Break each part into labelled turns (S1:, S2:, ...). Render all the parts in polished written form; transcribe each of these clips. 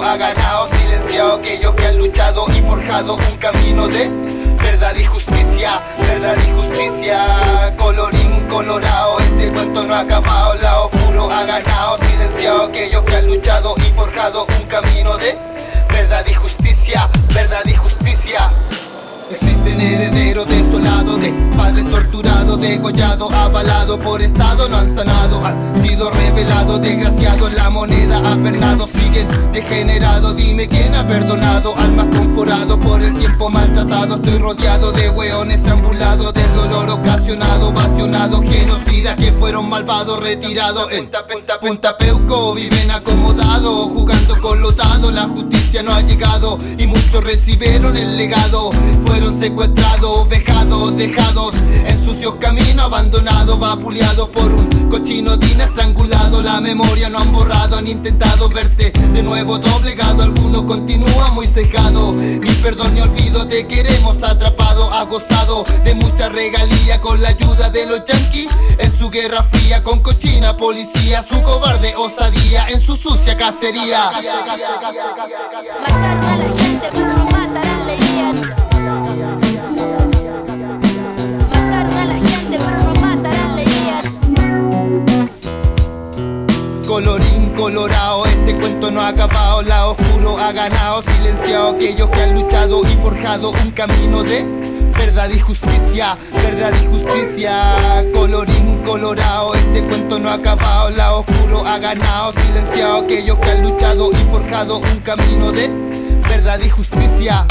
S1: ha ganado, silenciado aquellos que han luchado y forjado un camino de verdad y justicia, verdad y justicia. Colorín colorado, este cuento no ha acabado, el lado oscuro ha ganado, silenciado aquellos que han luchado y forjado un camino de verdad y justicia, verdad y justicia. Existen herederos desolados de padres torturados, degollados, avalados por Estado, no han sanado, han sido revelados, desgraciados, la moneda ha pernado, siguen degenerados. Dime quién ha perdonado, almas conforados por el tiempo maltratado. Estoy rodeado de hueones ambulados, del dolor ocasionado, vacionado, genocidas que fueron malvados, retirados en Punta Peuco, viven acomodados, jugando con los dados. La justicia no ha llegado y muchos recibieron el legado. Fueron secuestrados, vejados, dejados en sucios caminos, abandonados, vapuleados por un cochino dina estrangulado. La memoria no han borrado, han intentado verte de nuevo doblegado. Algunos continúan muy cegados, ni perdón ni olvido te queremos atrapado. Ha gozado de mucha regalía con la ayuda de los yanquis en su guerra fría, con cochina policía, su cobarde osadía en su sucia cacería.
S2: Mataron a la gente pero no matarán la idea. Mataron a la gente pero no matarán la idea.
S1: Colorín colorado, este cuento no ha acabado, el lado oscuro ha ganado, silenciado aquellos que han luchado y forjado un camino de verdad y justicia, verdad y justicia. Colorín colorado, este cuento no ha acabado, el lado oscuro ha ganado, silenciado aquellos que han luchado y forjado un camino de verdad y justicia.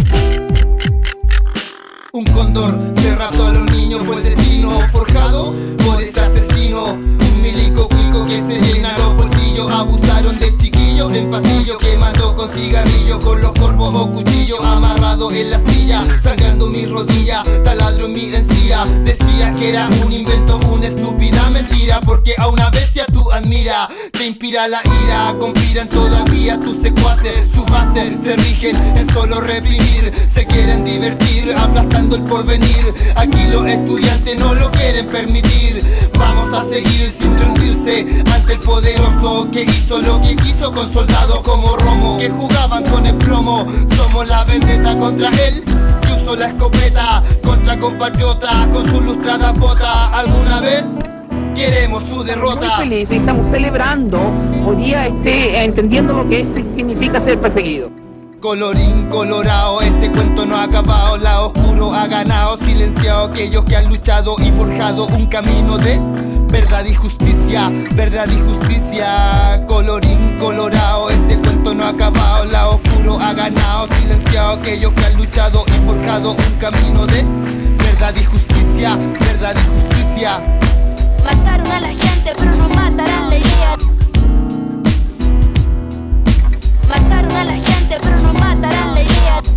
S1: Un cóndor se raptó a los niños, fue el destino forjado por ese asesino. Un milico cuico que se llena los bolsillos, abusaron de chiquillos en pasillo, quemando con cigarrillo, con los corvos o cuchillos, amarrado en la silla, sangrando mi rodilla, taladro en mi encía. Decía que era un invento, una estúpida mentira, porque a una bestia tú admira, te inspira la ira, conspiran todavía tus secuaces, sus bases se rigen en solo reprimir, se quieren divertir aplastando el porvenir. Aquí los estudiantes no lo quieren permitir. Vamos a seguir sin rendirse ante el poderoso que hizo lo que quiso con soldados como Romo que jugaban con el plomo. Somos la vendetta contra él que usó la escopeta contra compatriotas con sus lustradas botas. ¿Alguna vez queremos su derrota?
S3: Muy feliz, estamos celebrando hoy día entendiendo lo que significa ser perseguido.
S1: Colorín colorado, este cuento no ha acabado, el lado oscuro ha ganado, silenciado aquellos que han luchado y forjado un camino de verdad y justicia, verdad y justicia. Colorín colorado, este cuento no ha acabado, el lado oscuro ha ganado, silenciado aquellos que han luchado y forjado un camino de verdad y justicia, verdad y justicia.
S2: Mataron a la gente pero no matarán la idea. Mataron a la gente pero no matarán la idea.